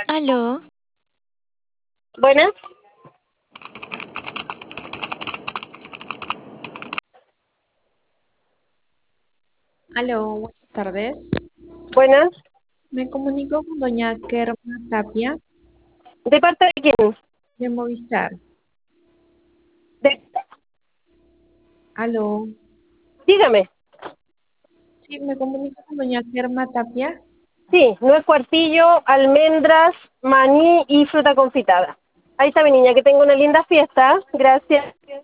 Aló, Buenas, Aló, buenas tardes. buenas. Me comunico con doña Kerma Tapia ¿De parte de quién? de Movistar. De- Aló, dígame. sí, me comunico con doña Kerma Tapia. Sí, nuez cuartillo, almendras, maní y fruta confitada. Ahí está mi niña, que tenga una linda fiesta. Gracias.